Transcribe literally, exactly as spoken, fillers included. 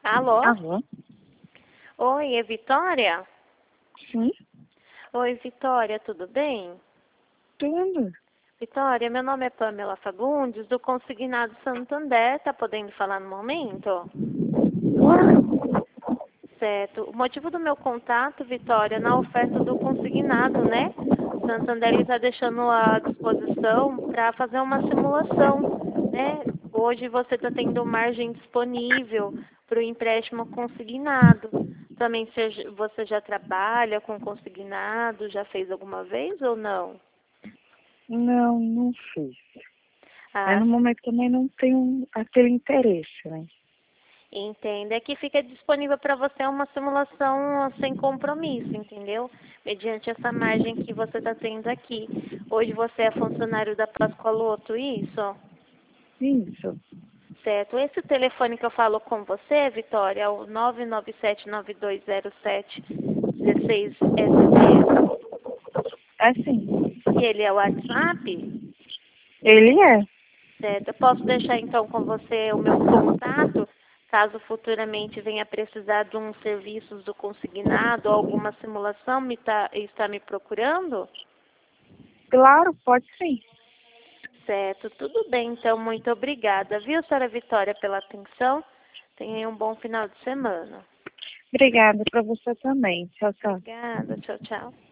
Alô? Alô? Oi, é Vitória? Sim, Oi, Vitória, tudo bem? tudo. Vitória, meu nome é Pamela Fagundes, do Consignado Santander. Tá podendo falar no momento? Claro. Certo. O motivo do meu contato, Vitória, na oferta do consignado, né? Santander está deixando à disposição para fazer uma simulação, né? Hoje você está tendo margem disponível para o empréstimo consignado. Também você você já trabalha com consignado, já fez alguma vez ou não? Não, não fiz. Aí Ah, no momento também não tenho aquele interesse, né? entenda, é que fica disponível para você uma simulação sem compromisso, entendeu? Mediante essa margem que você está tendo aqui. Hoje você é funcionário da Pascoaloto, isso? Isso. Certo. Esse telefone que eu falo com você, Vitória, é o nove nove sete nove dois zero sete um seis S D. Assim, E ele é o WhatsApp? ele é. Certo. Eu posso deixar então com você o meu contato, caso futuramente venha precisar de um serviço do consignado ou alguma simulação, me tá, está me procurando? Claro, pode sim. Certo. Tudo bem, então. Muito obrigada. Viu, senhora Vitória, pela atenção. Tenha um bom final de semana. Obrigada para você também. Tchau, tchau. Obrigada. Tchau, tchau.